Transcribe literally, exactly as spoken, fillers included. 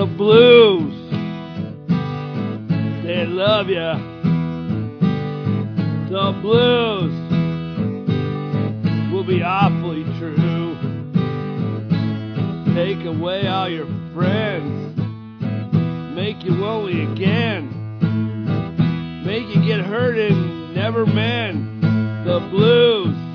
The blues, they love ya. The blues will be awfully true. Take away all your friends, make you lonely again, make you get hurt and never mend. The blues